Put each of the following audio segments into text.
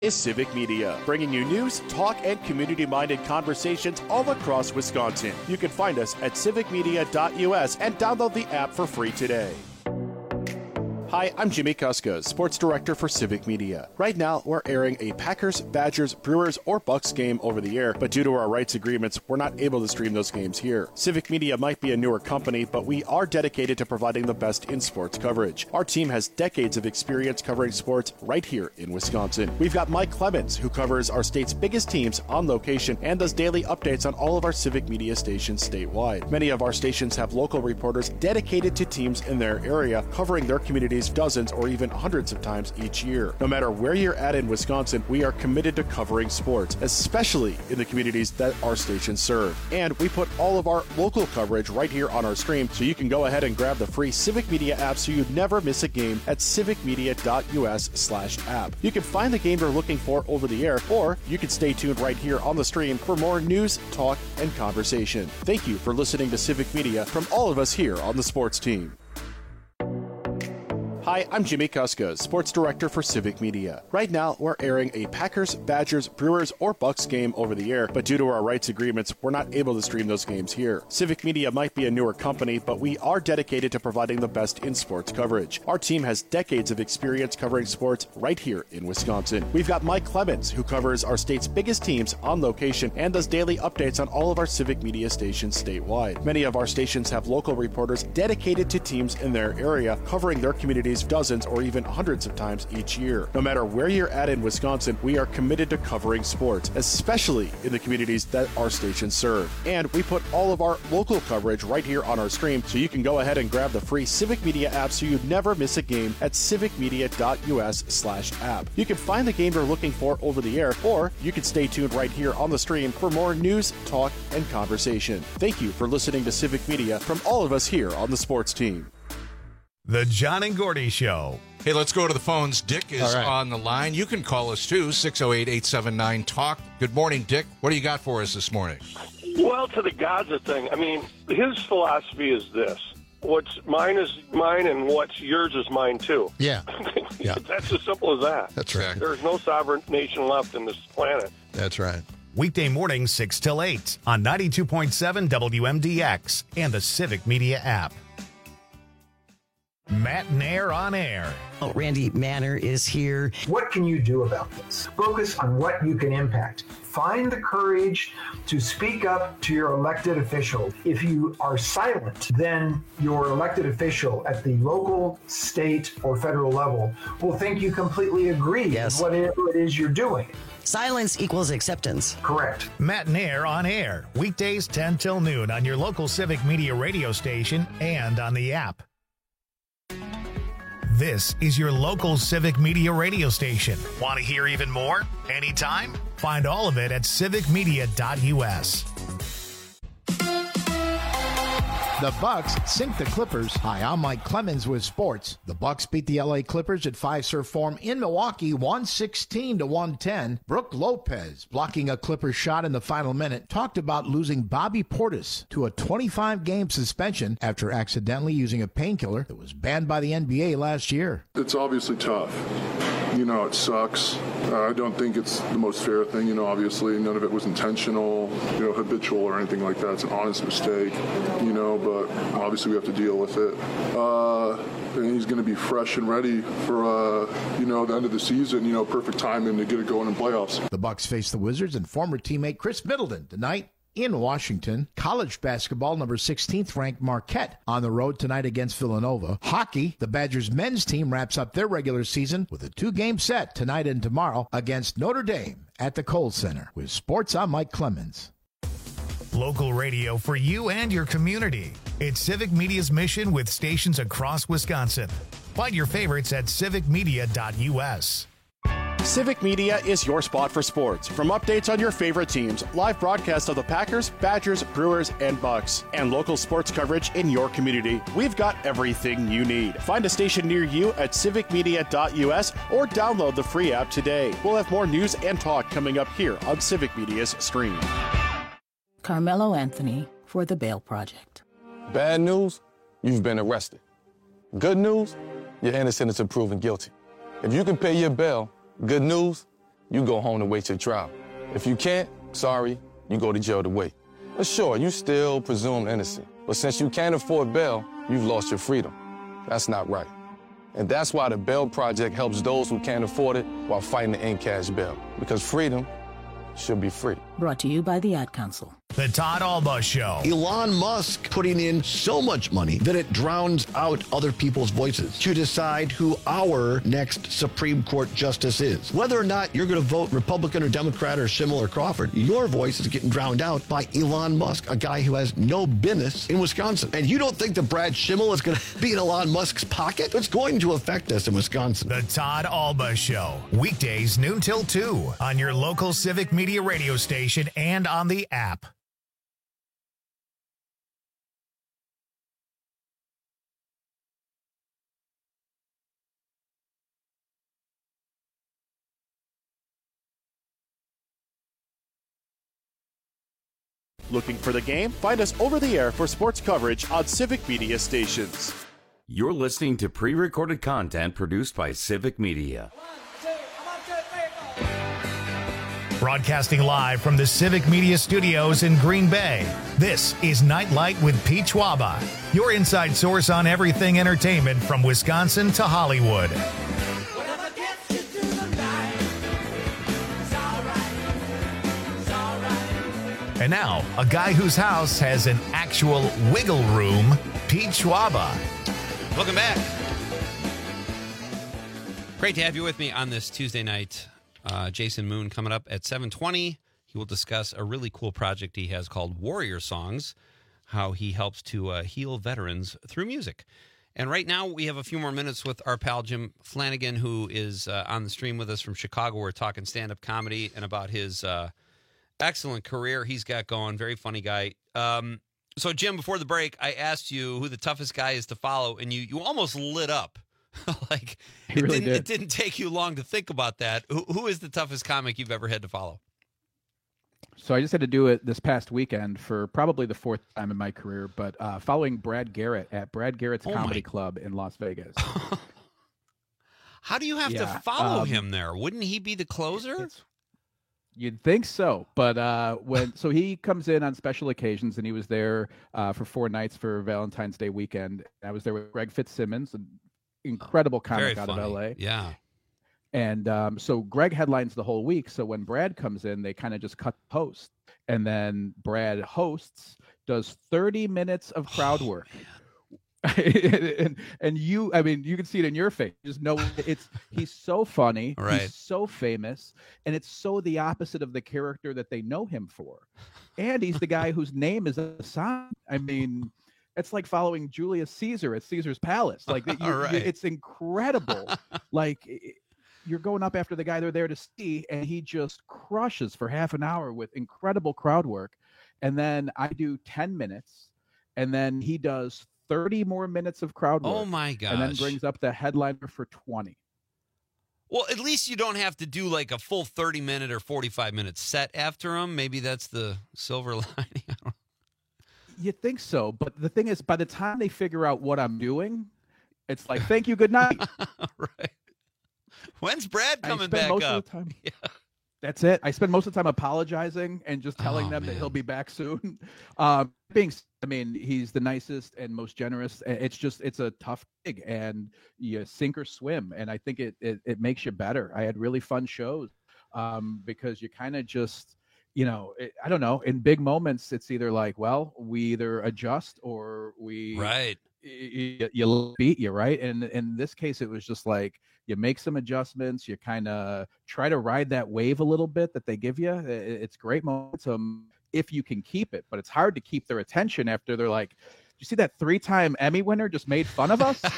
Is Civic Media, bringing you news, talk, and community-minded conversations all across Wisconsin. You can find us at civicmedia.us and download the app for free today. Hi, I'm Jimmy Kuska, Sports Director for Civic Media. Right now, we're airing a Packers, Badgers, Brewers, or Bucks game over the air, but due to our rights agreements, we're not able to stream those games here. Civic Media might be a newer company, but we are dedicated to providing the best in sports coverage. Our team has decades of experience covering sports right here in Wisconsin. We've got Mike Clemens, who covers our state's biggest teams on location and does daily updates on all of our Civic Media stations statewide. Many of our stations have local reporters dedicated to teams in their area, covering their communities dozens or even hundreds of times each year. No matter where you're at in Wisconsin, we are committed to covering sports, especially in the communities that our stations serve. And we put all of our local coverage right here on our stream, so you can go ahead and grab the free Civic Media app so you never miss a game at civicmedia.us/app. You can find the game you're looking for over the air, or you can stay tuned right here on the stream for more news, talk, and conversation. Thank you for listening to Civic Media from all of us here on the sports team. Hi, I'm Jimmy Kuska, Sports Director for Civic Media. Right now, we're airing a Packers, Badgers, Brewers, or Bucks game over the air, but due to our rights agreements, we're not able to stream those games here. Civic Media might be a newer company, but we are dedicated to providing the best in sports coverage. Our team has decades of experience covering sports right here in Wisconsin. We've got Mike Clemens, who covers our state's biggest teams on location and does daily updates on all of our Civic Media stations statewide. Many of our stations have local reporters dedicated to teams in their area, covering their communities dozens or even hundreds of times each year. No matter where you're at in Wisconsin, we are committed to covering sports, especially in the communities that our stations serve. And we put all of our local coverage right here on our stream, so you can go ahead and grab the free Civic Media app so you never miss a game at civicmedia.us/app. You can find the game you're looking for over the air, or you can stay tuned right here on the stream for more news, talk, and conversation. Thank you for listening to Civic Media from all of us here on the sports team. The John and Gordy Show. Hey, let's go to the phones. Dick is on the line. You can call us, too, 608-879-TALK. Good morning, Dick. What do you got for us this morning? Well, to the Gaza thing, I mean, his philosophy is this. What's mine is mine, and what's yours is mine, too. Yeah. That's as simple as that. That's right. There's no sovereign nation left in this planet. That's right. Weekday mornings 6 till 8 on 92.7 WMDX and the Civic Media app. Matt Nair on air. Oh, Randy Manor is here. What can you do about this? Focus on what you can impact. Find the courage to speak up to your elected official. If you are silent, then your elected official at the local, state, or federal level will think you completely agree with whatever it is you're doing. Silence equals acceptance. Correct. Matt Nair on air. Weekdays 10 till noon on your local Civic Media radio station and on the app. This is your local Civic Media radio station. Want to hear even more? Anytime? Find all of it at civicmedia.us. The Bucks sink the Clippers. Hi, I'm Mike Clemens with sports. The Bucks beat the LA Clippers at Fiserv Forum in Milwaukee, 116-110. Brooke Lopez, blocking a Clippers shot in the final minute, talked about losing Bobby Portis to a 25-game suspension after accidentally using a painkiller that was banned by the NBA last year. It's obviously tough. You know, it sucks. I don't think it's the most fair thing. You know, obviously none of it was intentional, habitual or anything like that. It's an honest mistake, but obviously we have to deal with it. And he's going to be fresh and ready for, the end of the season, perfect timing to get it going in playoffs. The Bucks face the Wizards and former teammate Chris Middleton tonight in Washington. College basketball, number 16th ranked Marquette on the road tonight against Villanova. Hockey, the Badgers men's team wraps up their regular season with a 2-game set tonight and tomorrow against Notre Dame at the Kohl Center. With sports, I'm Mike Clemens. Local radio for you and your community. It's Civic Media's mission with stations across Wisconsin. Find your favorites at civicmedia.us. Civic Media is your spot for sports. From updates on your favorite teams, live broadcasts of the Packers, Badgers, Brewers, and Bucks, and local sports coverage in your community, we've got everything you need. Find a station near you at civicmedia.us or download the free app today. We'll have more news and talk coming up here on Civic Media's stream. Carmelo Anthony for the Bail Project. Bad news, you've been arrested. Good news, you're innocent until proven guilty. If you can pay your bail, good news, you go home to wait your trial. If you can't, sorry, you go to jail to wait. But sure, you still presumed innocent. But since you can't afford bail, you've lost your freedom. That's not right. And that's why the Bail Project helps those who can't afford it while fighting to end cash bail. Because freedom should be free. Brought to you by the Ad Council. The Todd Alba Show. Elon Musk putting in so much money that it drowns out other people's voices to decide who our next Supreme Court justice is. Whether or not you're going to vote Republican or Democrat or Schimmel or Crawford, your voice is getting drowned out by Elon Musk, a guy who has no business in Wisconsin. And you don't think that Brad Schimmel is going to be in Elon Musk's pocket? It's going to affect us in Wisconsin. The Todd Alba Show. Weekdays noon till 2 on your local Civic Media radio station and on the app. Looking for the game? Find us over the air for sports coverage on Civic Media stations. You're listening to pre-recorded content produced by Civic Media. Broadcasting live from the Civic Media Studios in Green Bay, this is Nightlight with Pete Schwaba, your inside source on everything entertainment from Wisconsin to Hollywood. And now, a guy whose house has an actual wiggle room, Pete Schwaba. Welcome back. Great to have you with me on this Tuesday night. Jason Moon coming up at 7:20. He will discuss a really cool project he has called Warrior Songs, how he helps to heal veterans through music. And right now, we have a few more minutes with our pal Jim Flanagan, who is on the stream with us from Chicago. We're talking stand-up comedy and about his excellent career he's got going. Very funny guy. So, Jim, before the break, I asked you who the toughest guy is to follow, and you almost lit up. Like, it didn't take you long to think about that. Who is the toughest comic you've ever had to follow? So I just had to do it this past weekend for probably the fourth time in my career, but following Brad Garrett at Brad Garrett's Comedy Club in Las Vegas. How do you have to follow him there? Wouldn't he be the closer? You'd think so, but so he comes in on special occasions, and he was there for 4 nights for Valentine's Day weekend. I was there with Greg Fitzsimmons, an incredible comic out of LA. Yeah. And so Greg headlines the whole week. So when Brad comes in, they kind of just cut the host, and then Brad hosts, does 30 minutes of crowd work. and you can see it in your face. You just know he's so funny, right. He's so famous, and it's so the opposite of the character that they know him for. And he's the guy whose name is a sign. I mean, it's like following Julius Caesar at Caesar's Palace. Like it's incredible. Like you're going up after the guy they're there to see, and he just crushes for half an hour with incredible crowd work. And then I do 10 minutes, and then he does 30 more minutes of crowd work. Oh, my gosh. And then brings up the headliner for 20. Well, at least you don't have to do like a full 30-minute or 45-minute set after him. Maybe that's the silver lining. You think so, but the thing is, by the time they figure out what I'm doing, it's like, thank you, good night. Right. When's Brad coming back most up? Of the time, That's it. I spend most of the time apologizing and just telling them that he'll be back soon. He's the nicest and most generous. It's a tough gig, and you sink or swim. And I think it makes you better. I had really fun shows because you kind of just, I don't know. In big moments, it's either like, well, we either adjust or we you beat you, right? And in this case, it was just like you make some adjustments. You kind of try to ride that wave a little bit that they give you. It's great momentum if you can keep it, but it's hard to keep their attention after they're like, you see that 3-time Emmy winner just made fun of us?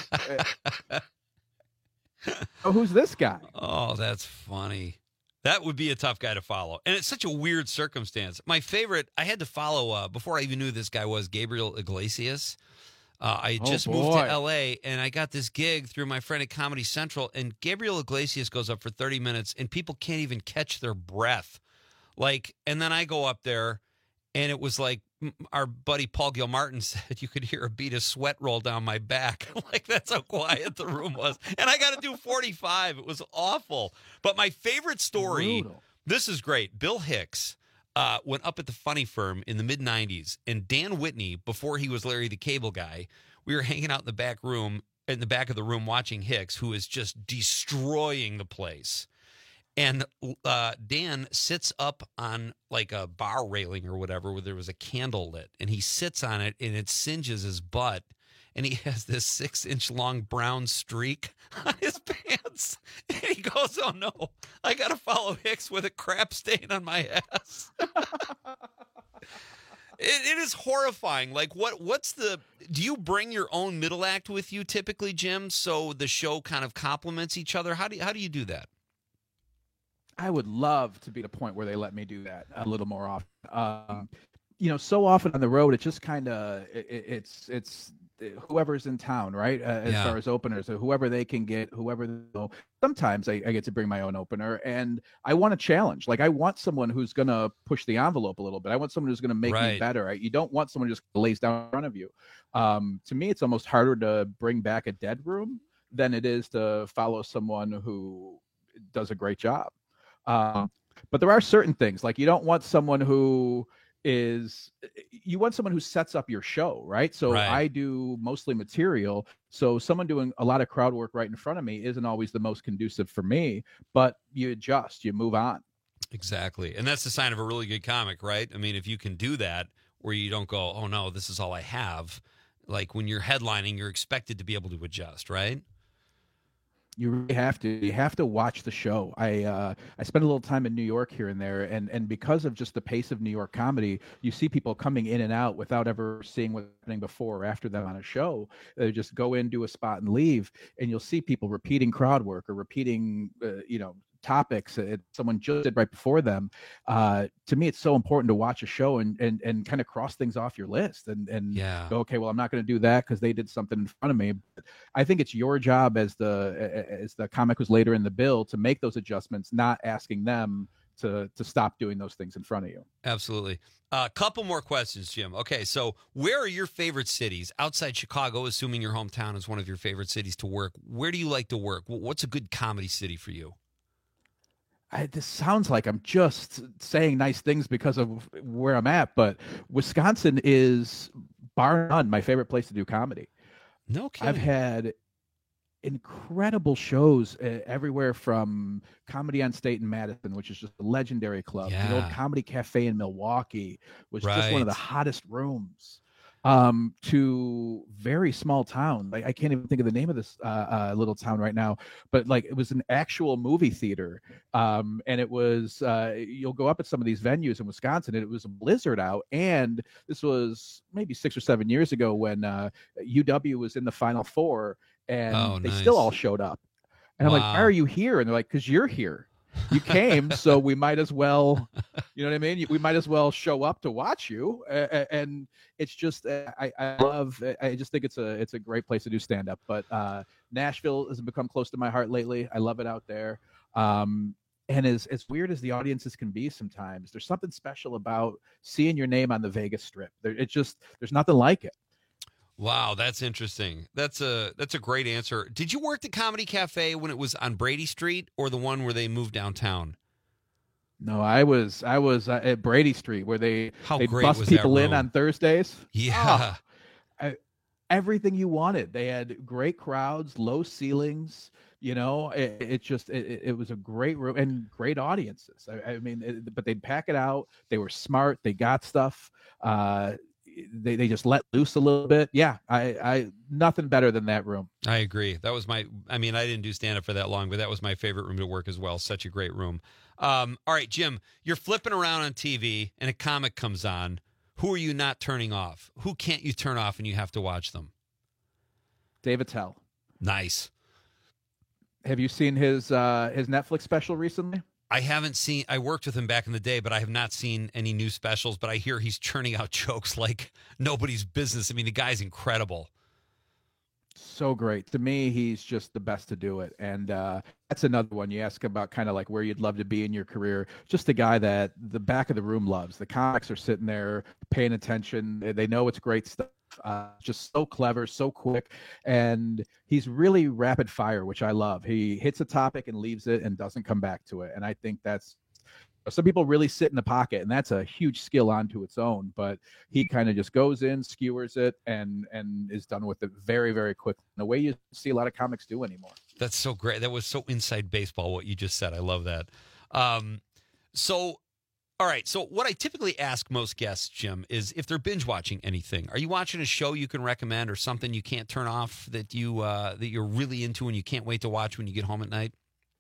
Oh, who's this guy? Oh, that's funny. That would be a tough guy to follow. And it's such a weird circumstance. My favorite, I had to follow, before I even knew who this guy was, Gabriel Iglesias. I just moved to L.A., and I got this gig through my friend at Comedy Central, and Gabriel Iglesias goes up for 30 minutes, and people can't even catch their breath. And then I go up there, and it was like our buddy Paul Gilmartin said you could hear a bead of sweat roll down my back. Like, that's how quiet the room was. And I got to do 45. It was awful. But my favorite story, Brutal. This is great. Bill Hicks went up at the Funny Firm in the mid-'90s, and Dan Whitney, before he was Larry the Cable Guy, we were hanging out in the back of the room watching Hicks, who is just destroying the place. And Dan sits up on like a bar railing or whatever where there was a candle lit, and he sits on it, and it singes his butt, and he has this 6-inch long brown streak on his pants. And he goes, "Oh no, I got to follow Hicks with a crap stain on my ass." It is horrifying. Like, do you bring your own middle act with you typically, Jim, so the show kind of complements each other? How do you do that? I would love to be at a point where they let me do that a little more often. So often on the road, it's just kind of it's whoever's in town, right? As far as openers, or whoever they can get, sometimes I get to bring my own opener, and I want a challenge. Like, I want someone who's going to push the envelope a little bit. I want someone who's going to make me better. You don't want someone who just lays down in front of you. To me, it's almost harder to bring back a dead room than it is to follow someone who does a great job. But there are certain things, like you don't want someone who sets up your show, right? So I do mostly material. So someone doing a lot of crowd work right in front of me isn't always the most conducive for me, but you adjust, you move on. Exactly. And that's the sign of a really good comic, right? I mean, if you can do that where you don't go, "Oh no, this is all I have." Like when you're headlining, you're expected to be able to adjust, right? You really have to. You have to watch the show. I spent a little time in New York here and there, and because of just the pace of New York comedy, you see people coming in and out without ever seeing what's happening before or after them on a show. They just go in, do a spot, and leave, and you'll see people repeating crowd work or repeating, topics that someone just did right before them. To me, it's so important to watch a show and kind of cross things off your list and go, okay, well, I'm not going to do that because they did something in front of me. But I think it's your job as the comic who's later in the bill to make those adjustments, not asking them to stop doing those things in front of you. Absolutely. A couple more questions, Jim. Okay, so where are your favorite cities outside Chicago, assuming your hometown is one of your favorite cities to work? Where do you like to work? What's a good comedy city for you? This sounds like I'm just saying nice things because of where I'm at, but Wisconsin is, bar none, my favorite place to do comedy. No kidding. I've had incredible shows everywhere from Comedy on State in Madison, which is just a legendary club. Yeah. The old Comedy Cafe in Milwaukee was just one of the hottest rooms. To very small town. Like, I can't even think of the name of this little town right now, but like it was an actual movie theater. And it was, you'll go up at some of these venues in Wisconsin, and it was a blizzard out. And this was maybe 6 or 7 years ago when UW was in the Final Four, and they still all showed up. And I'm like, why are you here? And they're like, because you're here. You came, so we might as well, you know what I mean? We might as well show up to watch you. And it's just, I just think it's a great place to do stand up. But Nashville has become close to my heart lately. I love it out there. And as weird as the audiences can be sometimes, there's something special about seeing your name on the Vegas Strip. There's nothing like it. Wow, that's interesting. That's a great answer. Did you work the Comedy Cafe when it was on Brady Street, or the one where they moved downtown? No, I was at Brady Street, where they'd bust people in on Thursdays. Yeah. Everything you wanted. They had great crowds, low ceilings. You know, it was a great room and great audiences. I mean, but they'd pack it out. They were smart. They got stuff. They just let loose a little bit. Yeah, I nothing better than that room. I agree. That was I didn't do stand-up for that long, but that was my favorite room to work as well. Such a great room. All right, Jim, you're flipping around on TV and a comic comes on. Who are you not turning off? Who can't you turn off and you have to watch them? Dave Attell. Nice. Have you seen his Netflix special recently? I haven't seen. I worked with him back in the day, but I have not seen any new specials. But I hear he's churning out jokes like nobody's business. I mean, the guy's incredible. So great. To me, he's just the best to do it. And that's another one. You ask about kind of like where you'd love to be in your career. Just a guy that the back of the room loves. The comics are sitting there paying attention. They know it's great stuff. Just so clever, so quick. And he's really rapid fire, which I love. He hits a topic and leaves it and doesn't come back to it. And I think that's, some people really sit in the pocket, and that's a huge skill onto its own. But he kind of just goes in, skewers it, and is done with it very, very quickly. In a way you see a lot of comics do anymore. That's so great. That was so inside baseball, what you just said. I love that. So, all right. So what I typically ask most guests, Jim, is if they're binge watching anything. Are you watching a show you can recommend or something you can't turn off that you're really into and you can't wait to watch when you get home at night?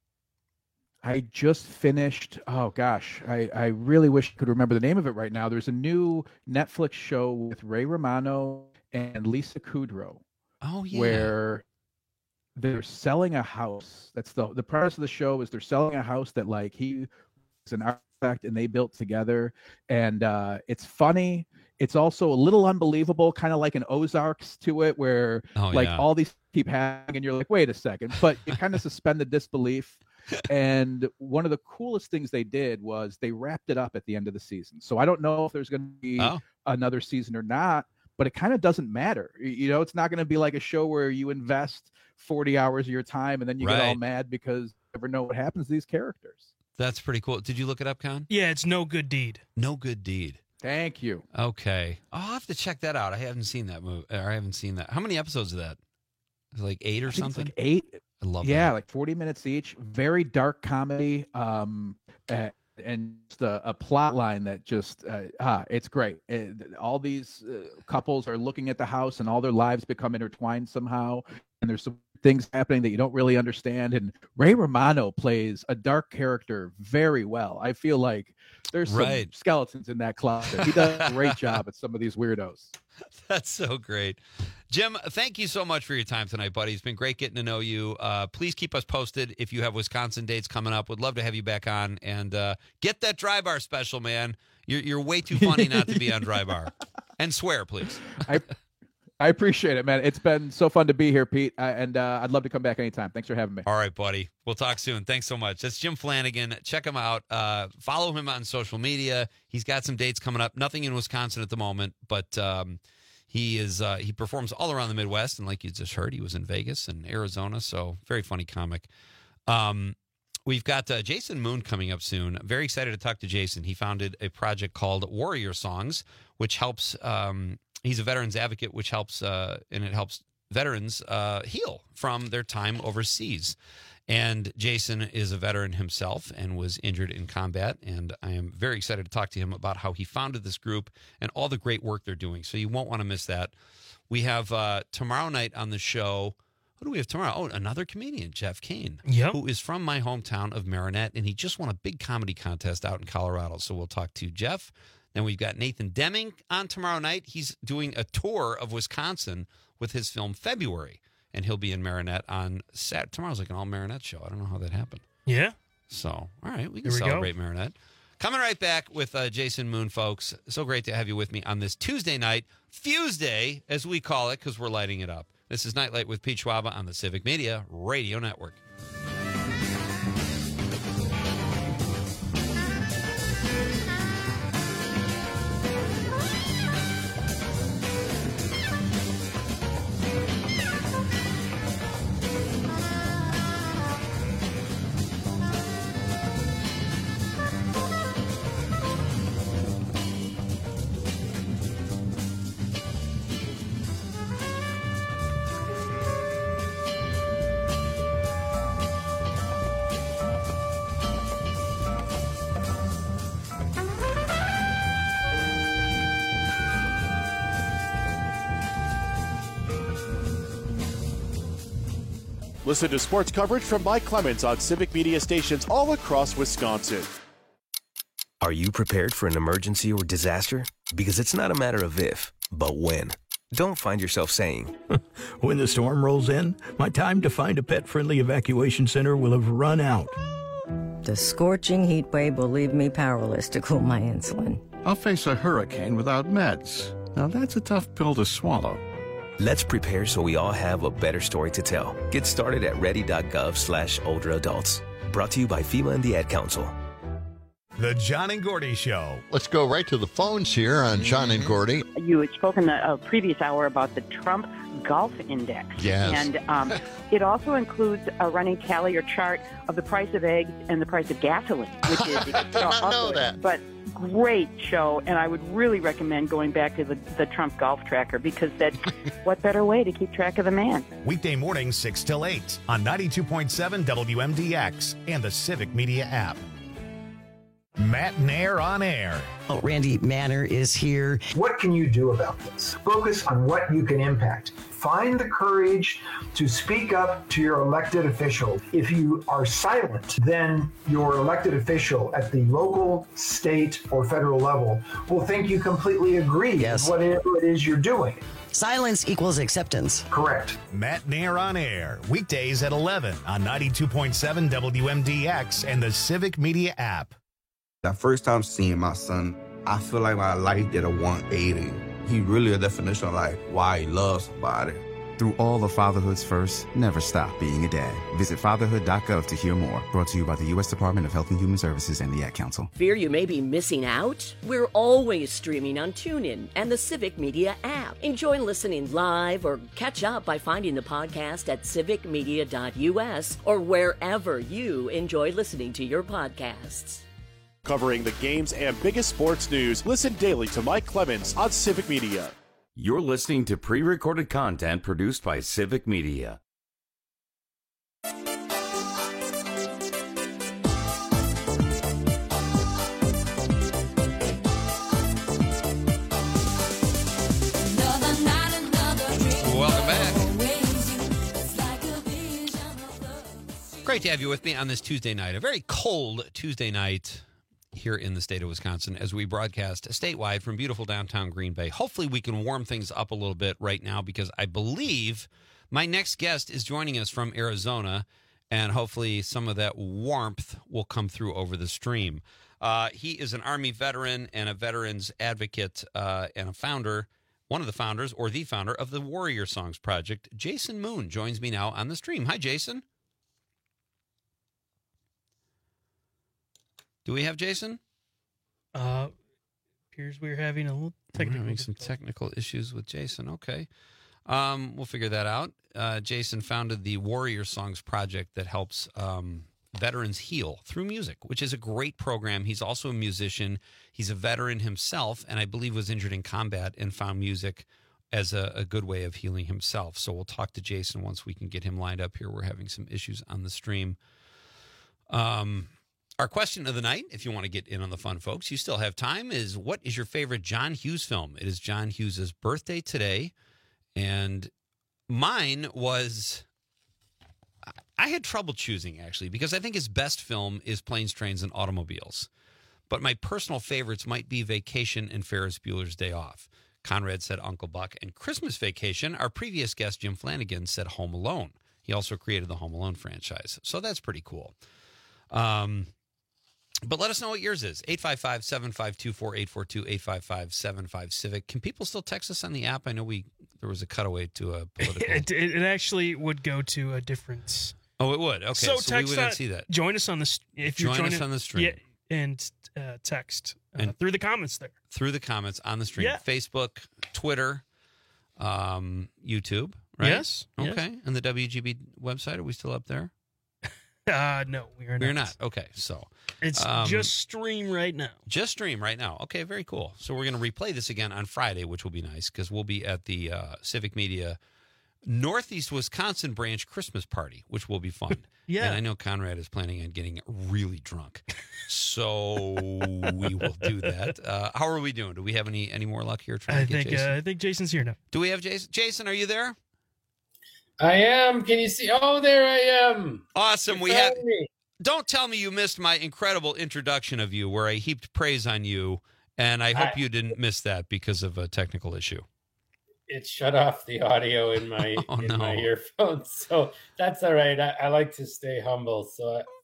I just finished, oh gosh, I really wish I could remember the name of it right now. There's a new Netflix show with Ray Romano and Lisa Kudrow. Oh, yeah. Where they're selling a house. That's the premise of the show is they're selling a house that like he was an architect and they built together. And it's funny. It's also a little unbelievable, kind of like an Ozarks to it where all these keep happening and you're like, wait a second. But you kind of suspend the disbelief. And one of the coolest things they did was they wrapped it up at the end of the season. So I don't know if there's going to be another season or not, but it kind of doesn't matter. You know, it's not going to be like a show where you invest 40 hours of your time and then you get all mad because you never know what happens to these characters. That's pretty cool. Did you look it up, Con? Yeah, it's No Good Deed. No Good Deed. Thank you. Okay. I'll have to check that out. I haven't seen that movie. Or I haven't seen that. How many episodes of that? Is it like 8 or something? It's like 8. I love that. Like 40 minutes each. Very dark comedy, and just a plot line that just it's great. All these couples are looking at the house, and all their lives become intertwined somehow. And there's some things happening that you don't really understand. And Ray Romano plays a dark character very well. I feel like there's some skeletons in that closet. He does a great job at some of these weirdos. That's so great. Jim, thank you so much for your time tonight, buddy. It's been great getting to know you. Please keep us posted if you have Wisconsin dates coming up. Would love to have you back on. And get that Dry Bar special, man. You're way too funny not to be on Dry Bar. And swear, please. I appreciate it, man. It's been so fun to be here, Pete. And I'd love to come back anytime. Thanks for having me. All right, buddy. We'll talk soon. Thanks so much. That's Jim Flanagan. Check him out. Follow him on social media. He's got some dates coming up. Nothing in Wisconsin at the moment, but he performs all around the Midwest. And like you just heard, he was in Vegas and Arizona. So very funny comic. We've got Jason Moon coming up soon. I'm very excited to talk to Jason. He founded a project called Warrior Songs, which helps he's a veterans advocate, which helps and it helps veterans heal from their time overseas. And Jason is a veteran himself and was injured in combat. And I am very excited to talk to him about how he founded this group and all the great work they're doing. So you won't want to miss that. We have tomorrow night on the show. Who do we have tomorrow? Oh, another comedian, Jeff Kane, who is from my hometown of Marinette. And he just won a big comedy contest out in Colorado. So we'll talk to Jeff. Then we've got Nathan Deming on tomorrow night. He's doing a tour of Wisconsin with his film February, and he'll be in Marinette on Saturday. Tomorrow's like an all Marinette show. I don't know how that happened. Yeah. So, all right, we can celebrate Marinette. Coming right back with Jason Moon, folks. So great to have you with me on this Tuesday night, Fuse Day, as we call it, because we're lighting it up. This is Nightlight with Pete Schwaba on the Civic Media Radio Network. Listen to sports coverage from Mike Clemens on Civic Media stations all across Wisconsin. Are you prepared for an emergency or disaster? Because it's not a matter of if, but when. Don't find yourself saying, when the storm rolls in, my time to find a pet-friendly evacuation center will have run out. The scorching heat wave will leave me powerless to cool my insulin. I'll face a hurricane without meds. Now that's a tough pill to swallow. Let's prepare so we all have a better story to tell. Get started at ready.gov/older adults. Brought to you by FEMA and the Ad Council. The John and Gordy Show. Let's go right to the phones here on John and Gordy. You had spoken the previous hour about the Trump Golf Index. Yes. And it also includes a running tally or chart of the price of eggs and the price of gasoline, which is I did not know that. But great show, and I would really recommend going back to the Trump Golf Tracker, because that what better way to keep track of the man? Weekday mornings 6 till 8 on 92.7 WMDX and the Civic Media app. Matt Nair on air. Oh, Randy Manner is here. What can you do about this? Focus on what you can impact. Find the courage to speak up to your elected official. If you are silent, then your elected official at the local, state, or federal level will think you completely agree with whatever it is you're doing. Silence equals acceptance. Correct. Matt Nair on air. Weekdays at 11 on 92.7 WMDX and the Civic Media app. The first time seeing my son, I feel like my life did a 180. He really a definition of like why he loves somebody. Through all of fatherhood's first, never stop being a dad. Visit fatherhood.gov to hear more. Brought to you by the U.S. Department of Health and Human Services and the Ad Council. Fear you may be missing out? We're always streaming on TuneIn and the Civic Media app. Enjoy listening live or catch up by finding the podcast at civicmedia.us or wherever you enjoy listening to your podcasts. Covering the games and biggest sports news, listen daily to Mike Clemens on Civic Media. You're listening to pre-recorded content produced by Civic Media. Welcome back. Great to have you with me on this Tuesday night, a very cold Tuesday night here in the state of Wisconsin as we broadcast statewide from beautiful downtown Green Bay. Hopefully we can warm things up a little bit right now, because I believe my next guest is joining us from Arizona, and hopefully some of that warmth will come through over the stream. He is an Army veteran and a veterans advocate and a founder, one of the founders or the founder of the Warrior Songs Project. Jason Moon joins me now on the stream. Hi, Jason. Do we have Jason? Appears we're having a little technical some technical issues with Jason. Okay. We'll figure that out. Jason founded the Warrior Songs Project that helps veterans heal through music, which is a great program. He's also a musician. He's a veteran himself, and I believe was injured in combat and found music as a good way of healing himself. So we'll talk to Jason once we can get him lined up here. We're having some issues on the stream. Our question of the night, if you want to get in on the fun, folks, you still have time, is what is your favorite John Hughes film? It is John Hughes' birthday today, and mine was, I had trouble choosing, actually, because I think his best film is Planes, Trains, and Automobiles. But my personal favorites might be Vacation and Ferris Bueller's Day Off. Conrad said Uncle Buck. And Christmas Vacation, our previous guest, Jim Flanagan, said Home Alone. He also created the Home Alone franchise. So that's pretty cool. But let us know what yours is. 855-752-4842, 855-75-CIVIC. Can people still text us on the app? I know there was a cutaway to a political... It actually would go to a different... Oh, it would? Okay, so we wouldn't see that. Join us on the... Join us on the stream. Yeah, and text through the comments there. Through the comments on the stream. Yeah. Facebook, Twitter, YouTube, right? Yes. Okay. Yes. And the WGB website, are we still up there? No, we are not. We're not. Okay, so it's just stream right now. Just stream right now. Okay, very cool. So we're going to replay this again on Friday, which will be nice because we'll be at the Civic Media Northeast Wisconsin branch Christmas party, which will be fun. Yeah, and I know Conrad is planning on getting really drunk, so we will do that. How are we doing? Do we have any more luck here? Trying to get Jason? I think Jason's here now. Do we have Jason? Jason, are you there? I am. Can you see? Oh, there I am. Awesome. We have. Don't tell me you missed my incredible introduction of you, where I heaped praise on you, and I hope you didn't miss that because of a technical issue. It shut off the audio in my my earphones, so that's all right. I like to stay humble. So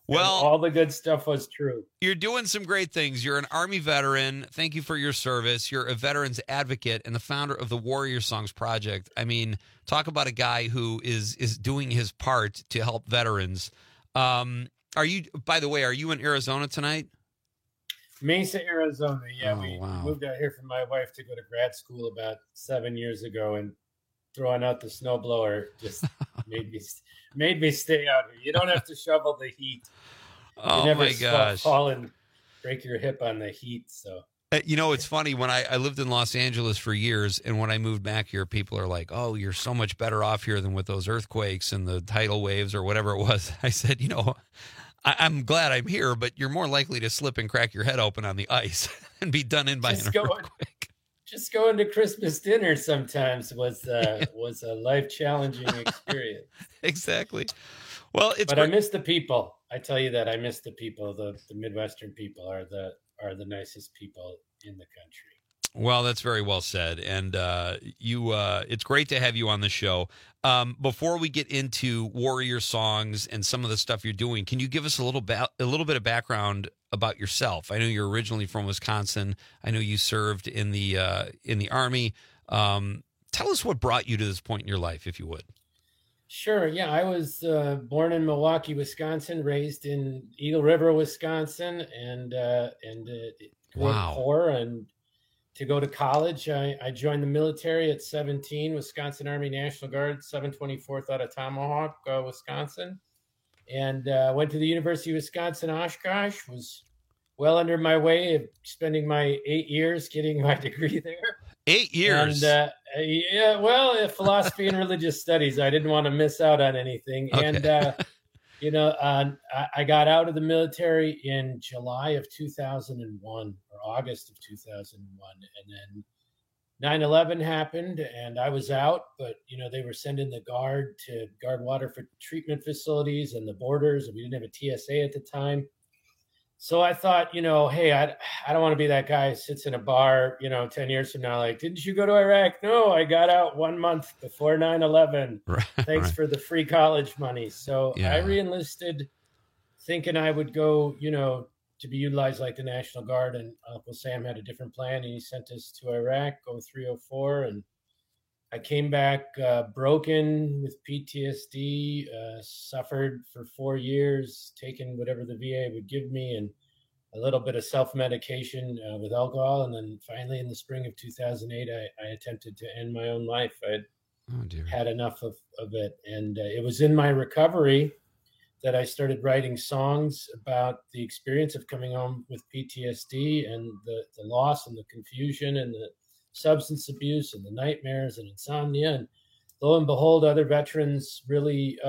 Well, all the good stuff was true. You're doing some great things. You're an Army veteran. Thank you for your service. You're a veterans advocate and the founder of the Warrior Songs Project. I mean, talk about a guy who is doing his part to help veterans. Are you, by the way, are you in Arizona tonight? Mesa, Arizona. Yeah, we moved out here for my wife to go to grad school about 7 years ago, and throwing out the snowblower just made me stay out here. You don't have to shovel the heat. Oh, you never my gosh. fall and break your hip on the heat. So, you know, it's funny. When I lived in Los Angeles for years, and when I moved back here, people are like, oh, you're so much better off here than with those earthquakes and the tidal waves or whatever it was. I said, you know, I'm glad I'm here, but you're more likely to slip and crack your head open on the ice and be done in by an earthquake. Just going to Christmas dinner sometimes was a life-challenging experience. Exactly. Well, I miss the people. I tell you that I miss the people. The Midwestern people are the nicest people in the country. Well, that's very well said, and it's great to have you on the show. Before we get into Warrior Songs and some of the stuff you're doing, can you give us a little bit of background about yourself? I know you're originally from Wisconsin. I know you served in the Army. Tell us what brought you to this point in your life, if you would. Sure. Yeah, I was born in Milwaukee, Wisconsin, raised in Eagle River, Wisconsin, and grew up poor. And to go to college, I joined the military at 17, Wisconsin Army National Guard, 724th out of Tomahawk, Wisconsin, and went to the University of Wisconsin Oshkosh. Was well under my way of spending my 8 years getting my degree there. 8 years. And philosophy and religious studies. I didn't want to miss out on anything. Okay. And, I got out of the military in July of 2001 or August of 2001. And then 9/11 happened and I was out, but, they were sending the Guard to guard water for treatment facilities and the borders. And we didn't have a TSA at the time. So I thought, hey, I don't want to be that guy who sits in a bar, 10 years from now, like, didn't you go to Iraq? No, I got out 1 month before 9/11. Right, Thanks for the free college money. So Yeah. I reenlisted thinking I would go, to be utilized like the National Guard. And Uncle Sam had a different plan. And he sent us to Iraq, go 304. And I came back broken with PTSD, suffered for 4 years, taking whatever the VA would give me and a little bit of self-medication with alcohol. And then finally in the spring of 2008, I attempted to end my own life. I had enough of it. And it was in my recovery that I started writing songs about the experience of coming home with PTSD and the loss and the confusion and the substance abuse and the nightmares and insomnia. And lo and behold, other veterans really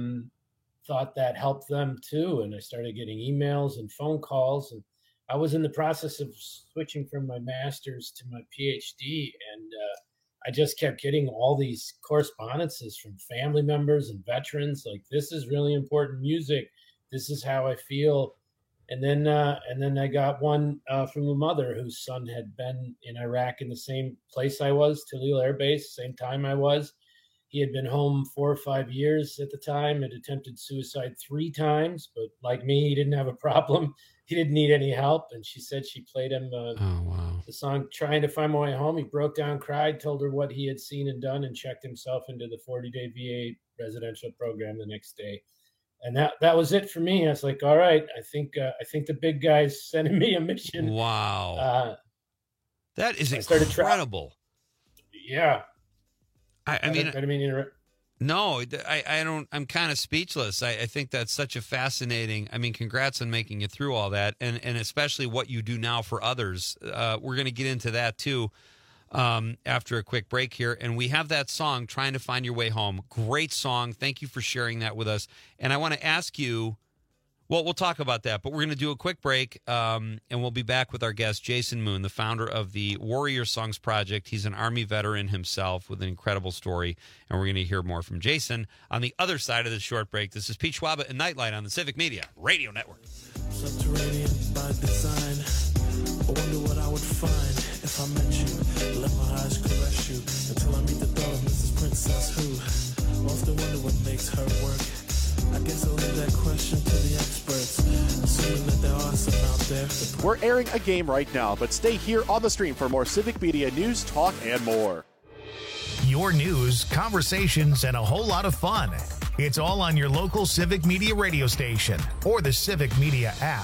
thought that helped them too. And I started getting emails and phone calls. And I was in the process of switching from my master's to my PhD. And I just kept getting all these correspondences from family members and veterans. Like, this is really important music. This is how I feel. And then I got one from a mother whose son had been in Iraq in the same place I was, Tallil Air Base, same time I was. He had been home 4 or 5 years at the time, had attempted suicide 3 times, but like me, he didn't have a problem. He didn't need any help. And she said she played him the song Trying to Find My Way Home. He broke down, cried, told her what he had seen and done, and checked himself into the 40-day VA residential program the next day. And that was it for me. I was like, all right, I think the big guy's sending me a mission. Wow. That is incredible. Yeah. I mean, no, I don't, I'm kind of speechless. I think that's such a fascinating, congrats on making it through all that. And especially what you do now for others. We're going to get into that too. After a quick break here. And we have that song, Trying to Find Your Way Home. Great song. Thank you for sharing that with us. And I want to ask you, well, we'll talk about that, but we're going to do a quick break, and we'll be back with our guest, Jason Moon, the founder of the Warrior Songs Project. He's an Army veteran himself with an incredible story, and we're going to hear more from Jason on the other side of this short break. This is Pete Schwaba and Nightlight on the Civic Media Radio Network. Subterranean by design. I wonder what I would find if I met you. Let my eyes caress you until I meet the thought of Mrs. Princess who often wonder what makes her work. I guess I'll leave that question to the experts. We're airing a game right now, but stay here on the stream for more Civic Media news, talk, and more. Your news, conversations, and a whole lot of fun. It's all on your local Civic Media radio station or the Civic Media app.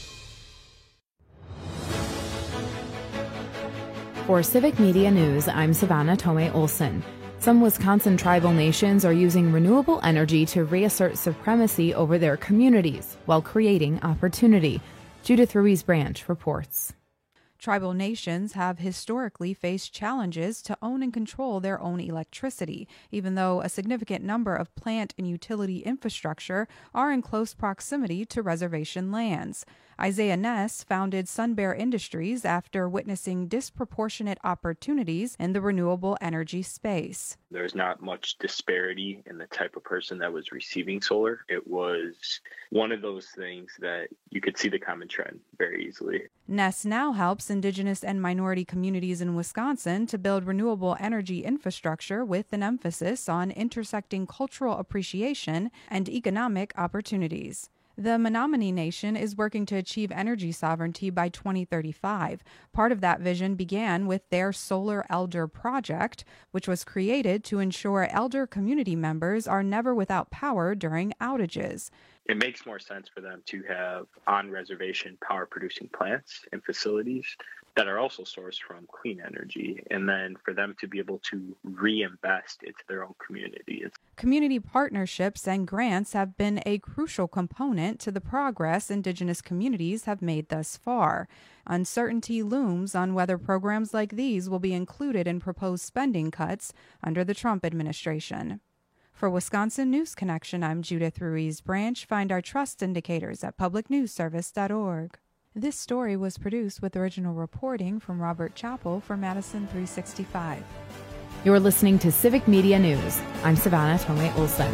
For Civic Media News, I'm Savannah Tomei Olson. Some Wisconsin tribal nations are using renewable energy to reassert supremacy over their communities while creating opportunity. Judith Ruiz-Branch reports. Tribal nations have historically faced challenges to own and control their own electricity, even though a significant number of plant and utility infrastructure are in close proximity to reservation lands. Isaiah Ness founded Sun Bear Industries after witnessing disproportionate opportunities in the renewable energy space. There's not much disparity in the type of person that was receiving solar. It was one of those things that you could see the common trend very easily. Ness now helps Indigenous and minority communities in Wisconsin to build renewable energy infrastructure with an emphasis on intersecting cultural appreciation and economic opportunities. The Menominee Nation is working to achieve energy sovereignty by 2035. Part of that vision began with their Solar Elder Project, which was created to ensure elder community members are never without power during outages. It makes more sense for them to have on-reservation power-producing plants and facilities that are also sourced from clean energy, and then for them to be able to reinvest into their own community. Community partnerships and grants have been a crucial component to the progress Indigenous communities have made thus far. Uncertainty looms on whether programs like these will be included in proposed spending cuts under the Trump administration. For Wisconsin News Connection, I'm Judith Ruiz-Branch. Find our trust indicators at publicnewsservice.org. This story was produced with original reporting from Robert Chappell for Madison 365. You're listening to Civic Media News. I'm Savannah Tomei Olson.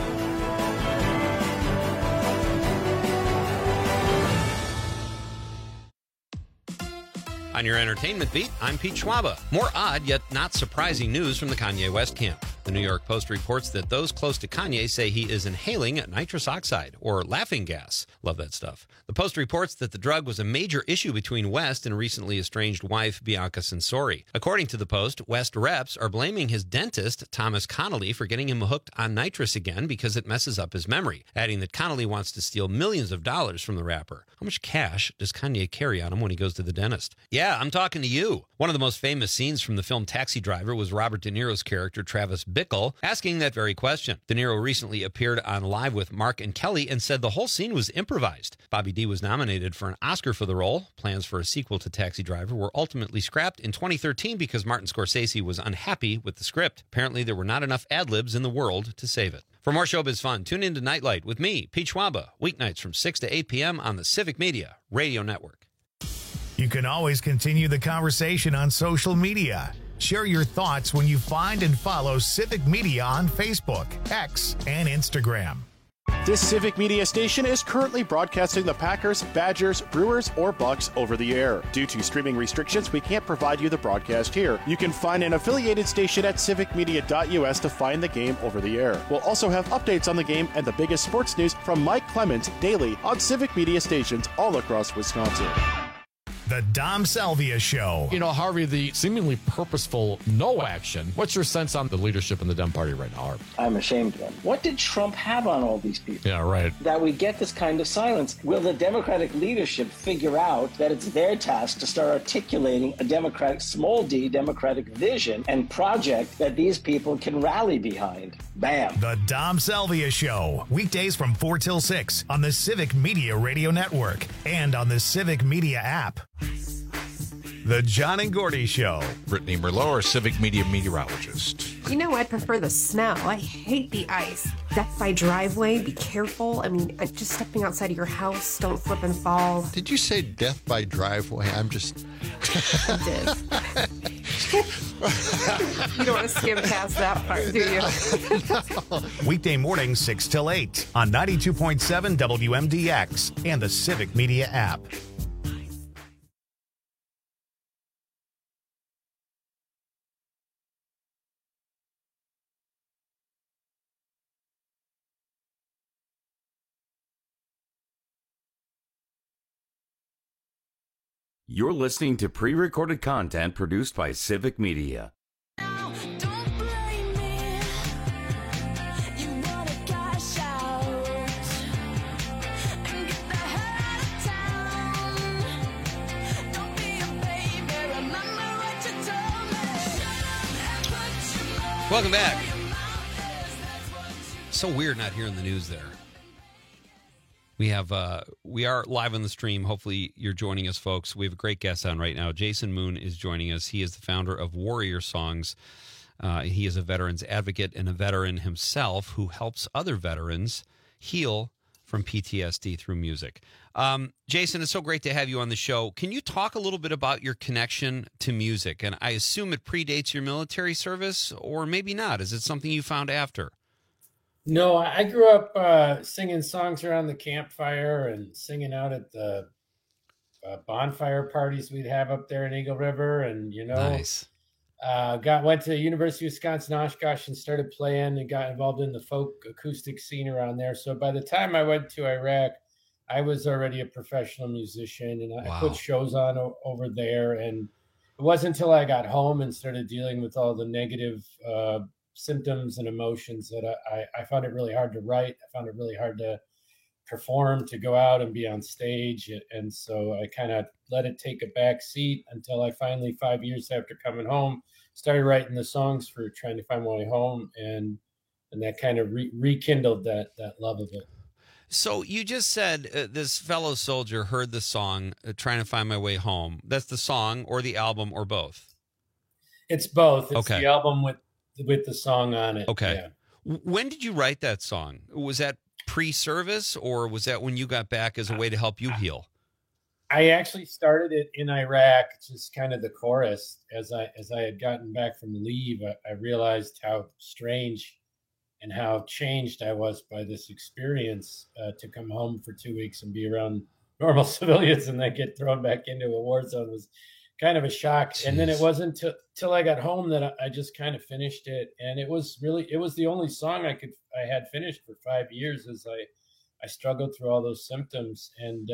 On your entertainment beat, I'm Pete Schwaba. More odd yet not surprising news from the Kanye West camp. The New York Post reports that those close to Kanye say he is inhaling nitrous oxide, or laughing gas. Love that stuff. The Post reports that the drug was a major issue between West and recently estranged wife Bianca Censori. According to the Post, West reps are blaming his dentist, Thomas Connolly, for getting him hooked on nitrous again because it messes up his memory, adding that Connolly wants to steal millions of dollars from the rapper. How much cash does Kanye carry on him when he goes to the dentist? Yeah, I'm talking to you. One of the most famous scenes from the film Taxi Driver was Robert De Niro's character, Travis Bickle, asking that very question. De Niro recently appeared on Live with Mark and Kelly and said the whole scene was improvised. Bobby D was nominated for an Oscar for the role. Plans for a sequel to Taxi Driver were ultimately scrapped in 2013 because Martin Scorsese was unhappy with the script. Apparently, there were not enough ad-libs in the world to save it. For more showbiz fun, tune in to Nightlight with me, Pete Schwaba, weeknights from 6 to 8 p.m. on the Civic Media Radio Network. You can always continue the conversation on social media. Share your thoughts when you find and follow Civic Media on Facebook, X, and Instagram. This Civic Media station is currently broadcasting the Packers, Badgers, Brewers, or Bucks over the air. Due to streaming restrictions, we can't provide you the broadcast here. You can find an affiliated station at civicmedia.us to find the game over the air. We'll also have updates on the game and the biggest sports news from Mike Clemens daily on Civic Media stations all across Wisconsin. The Dom Salvia Show. You know, Harvey, the seemingly purposeful no action. What's your sense on the leadership in the Dem Party right now, Harvey? I'm ashamed of them. What did Trump have on all these people? Yeah, right. That we get this kind of silence. Will the Democratic leadership figure out that it's their task to start articulating a Democratic, small d, Democratic vision and project that these people can rally behind? Bam. The Dom Salvia Show. Weekdays from 4 till 6 on the Civic Media Radio Network and on the Civic Media app. The John and Gordy Show. Brittany Merlot, our Civic Media meteorologist. You know, I prefer the snow. I hate the ice. Death by driveway, be careful. I mean, just stepping outside of your house, don't slip and fall. Did you say death by driveway? I'm just... I did. You don't want to skim past that part, do you? No. Weekday mornings 6 till 8 on 92.7 WMDX and the Civic Media app. You're listening to pre-recorded content produced by Civic Media. Welcome back. So weird not hearing the news there. We are live on the stream. Hopefully you're joining us, folks. We have a great guest on right now. Jason Moon is joining us. He is the founder of Warrior Songs. He is a veterans advocate and a veteran himself who helps other veterans heal from PTSD through music. Jason, it's so great to have you on the show. Can you talk a little bit about your connection to music? And I assume it predates your military service, or maybe not. Is it something you found after? No, I grew up singing songs around the campfire and singing out at the bonfire parties we'd have up there in Eagle River. And, nice. Went to the University of Wisconsin Oshkosh and started playing and got involved in the folk acoustic scene around there. So by the time I went to Iraq, I was already a professional musician, and I put shows on over there. And it wasn't until I got home and started dealing with all the negative symptoms and emotions that I found it really hard to write. I found it really hard to perform, to go out and be on stage. And so I kind of let it take a back seat until I finally, 5 years after coming home, started writing the songs for Trying to Find My Way Home. And that kind of rekindled that love of it. So you just said this fellow soldier heard the song, Trying to Find My Way Home. That's the song or the album or both? It's both. It's okay. The album with the song on it. Okay. Yeah. When did you write that song? Was that pre-service, or was that when you got back as a way to help you heal? I actually started it in Iraq, just kind of the chorus. As I had gotten back from leave, I realized how strange and how changed I was by this experience to come home for 2 weeks and be around normal civilians and then get thrown back into a war zone was kind of a shock. Jeez. And then it wasn't till I got home that I just kind of finished it. And it was the only song I had finished for 5 years as I struggled through all those symptoms. And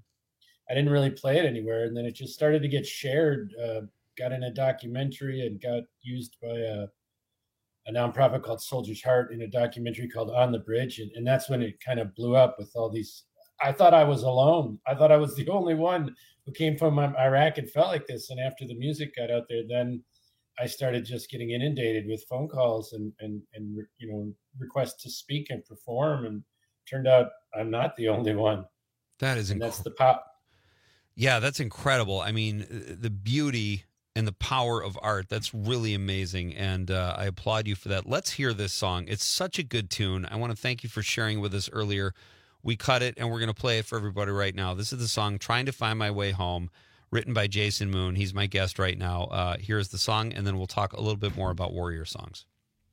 I didn't really play it anywhere. And then it just started to get shared, got in a documentary and got used by a nonprofit called Soldier's Heart in a documentary called On the Bridge. And that's when it kind of blew up with all these. I thought I was alone. I thought I was the only one who came from Iraq and felt like this. And after the music got out there, then I started just getting inundated with phone calls and requests to speak and perform. And turned out I'm not the only one. That is incredible. That's the pop. Yeah, that's incredible. I mean, the beauty and the power of art, that's really amazing. And I applaud you for that. Let's hear this song. It's such a good tune. I want to thank you for sharing with us earlier. We cut it, and we're going to play it for everybody right now. This is the song Trying to Find My Way Home, written by Jason Moon. He's my guest right now. Here's the song, and then we'll talk a little bit more about Warrior Songs.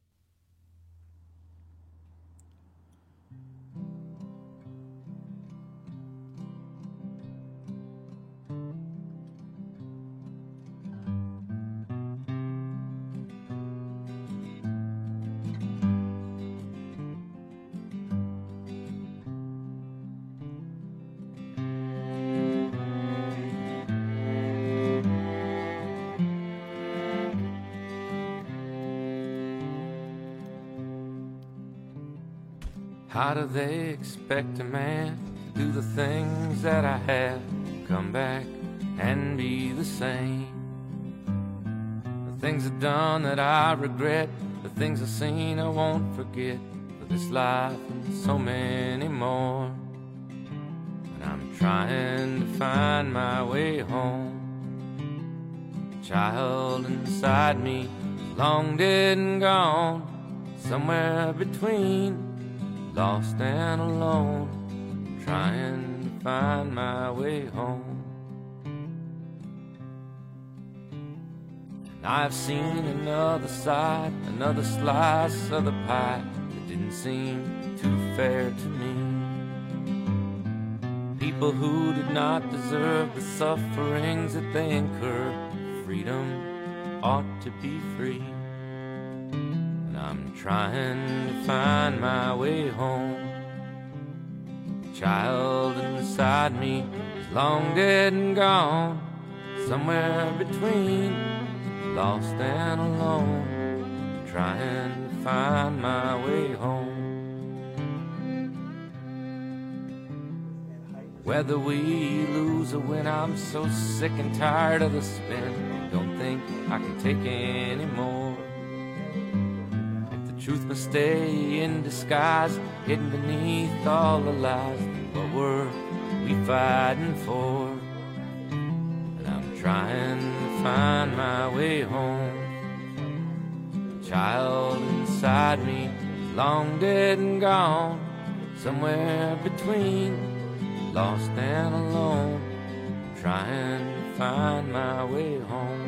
How do they expect a man to do the things that I have, come back and be the same? The things I've done that I regret, the things I've seen I won't forget, for this life and so many more. But I'm trying to find my way home. The child inside me is long dead and gone, somewhere between lost and alone, trying to find my way home. And I've seen another side, another slice of the pie that didn't seem too fair to me. People who did not deserve the sufferings that they incurred. Freedom ought to be free. I'm trying to find my way home. The child inside me is long dead and gone, somewhere between lost and alone, trying to find my way home. Whether we lose or win, I'm so sick and tired of the spin. Don't think I can take any more. If the truth must stay in disguise, hidden beneath all the lies, what were we fighting for? And I'm trying to find my way home. The child inside me is long dead and gone, somewhere between lost and alone, trying to find my way home.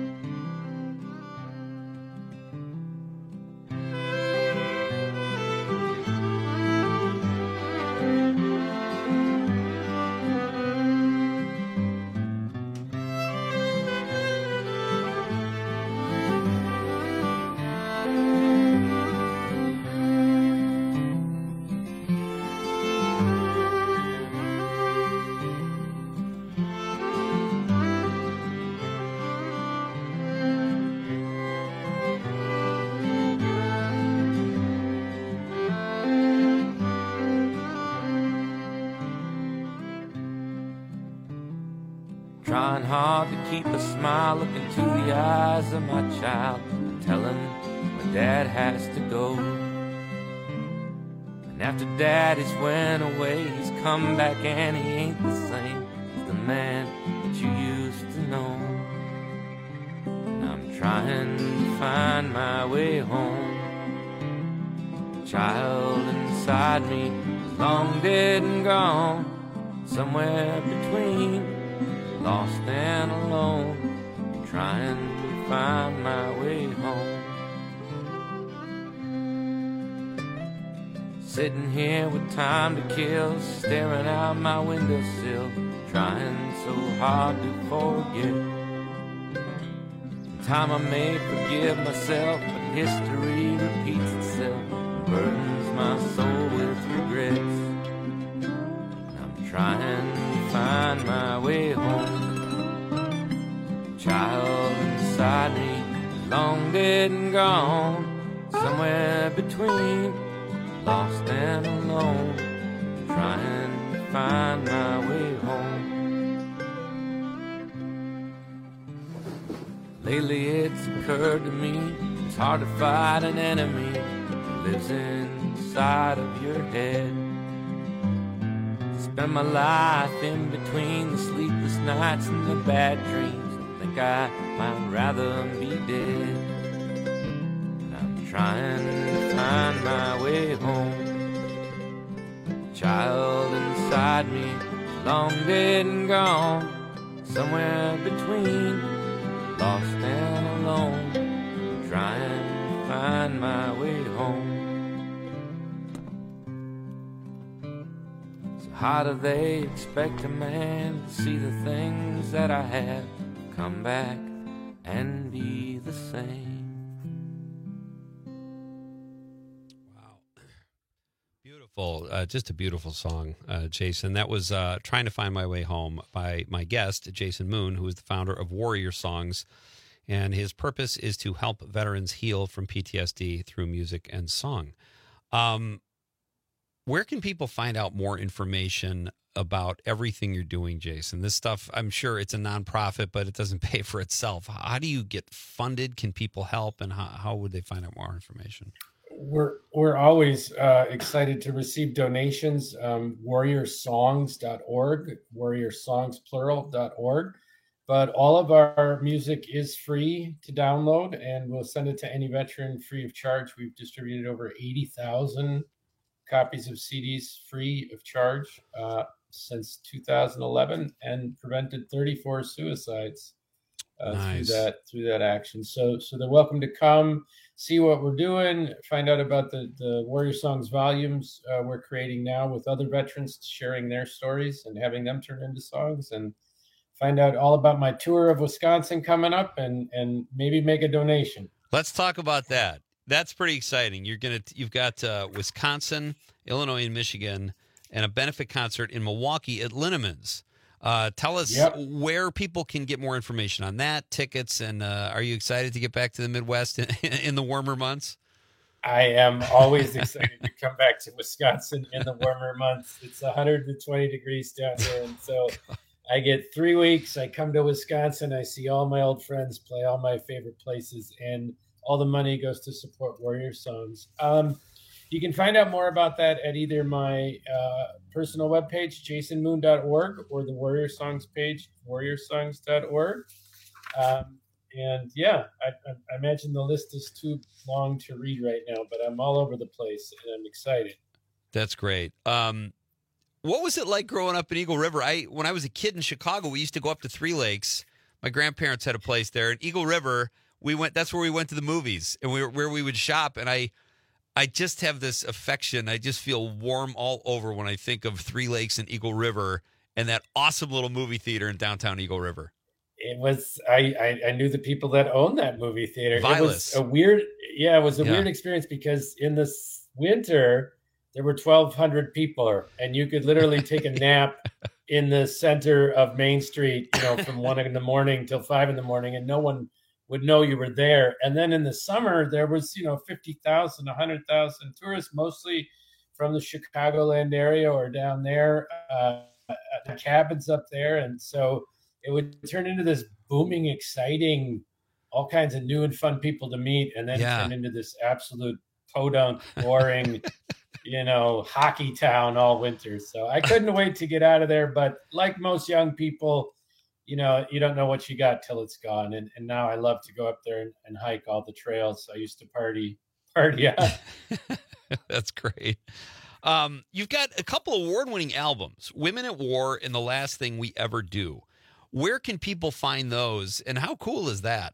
Trying hard to keep a smile, look into the eyes of my child, tell him my dad has to go. And after daddy's went away, he's come back and he ain't the same as the man that you used to know. And I'm trying to find my way home. The child inside me is long dead and gone, somewhere between lost and alone, trying to find my way home. Sitting here with time to kill, staring out my windowsill, trying so hard to forget. Sometime I may forgive myself, but history repeats itself, burdens my soul with regrets. I'm trying to find my way home. Child inside me, long dead and gone, somewhere between lost and alone, trying to find my way home. Lately it's occurred to me, it's hard to fight an enemy that lives inside of your head. Spend my life in between the sleepless nights and the bad dreams. Think I might rather be dead. And I'm trying to find my way home. Child inside me, long dead and gone, somewhere between lost and alone, trying to find my way home. How do they expect a man to see the things that I have come back and be the same? Wow. Beautiful. Just a beautiful song, Jason. That was Trying to Find My Way Home by my guest, Jason Moon, who is the founder of Warrior Songs. And his purpose is to help veterans heal from PTSD through music and song. Where can people find out more information about everything you're doing, Jason? This stuff, I'm sure it's a nonprofit, but it doesn't pay for itself. How do you get funded? Can people help? And how would they find out more information? We're always excited to receive donations. Warriorsongs.org, warriorsongsplural.org. But all of our music is free to download, and we'll send it to any veteran free of charge. We've distributed over 80,000 copies of CDs free of charge since 2011, and prevented 34 suicides Nice. through that action. So they're welcome to come see what we're doing, find out about the Warrior Songs volumes we're creating now with other veterans, sharing their stories and having them turn into songs, and find out all about my tour of Wisconsin coming up, and maybe make a donation. Let's talk about that. That's pretty exciting. You've got Wisconsin, Illinois, and Michigan, and a benefit concert in Milwaukee at Linneman's. Tell us where people can get more information on that, tickets, and are you excited to get back to the Midwest in the warmer months? I am always excited to come back to Wisconsin in the warmer months. It's 120 degrees down here, and so I get 3 weeks. I come to Wisconsin. I see all my old friends, play all my favorite places, and all the money goes to support Warrior Songs. You can find out more about that at either my personal webpage, jasonmoon.org, or the Warrior Songs page, warriorsongs.org. And yeah, I imagine the list is too long to read right now, but I'm all over the place and I'm excited. That's great. What was it like growing up in Eagle River? When I was a kid in Chicago, we used to go up to Three Lakes. My grandparents had a place there. In Eagle River, that's where we went to the movies and where we would shop. And I just have this affection. I just feel warm all over when I think of Three Lakes and Eagle River and that awesome little movie theater in downtown Eagle River. It was, I knew the people that owned that movie theater. Vilas. It was a weird experience because in this winter, there were 1,200 people and you could literally take a nap in the center of Main Street, from 1 in the morning till 5 in the morning, and no one would know you were there. And then in the summer, there was, 50,000, 100,000 tourists, mostly from the Chicagoland area or down there, the cabins up there. And so it would turn into this booming, exciting, all kinds of new and fun people to meet, and then turn into this absolute podunk, boring, hockey town all winter. So I couldn't wait to get out of there. But like most young people, you don't know what you got till it's gone. And now I love to go up there and hike all the trails. I used to party out. That's great. You've got a couple award-winning albums, Women at War and The Last Thing We Ever Do. Where can people find those, and how cool is that?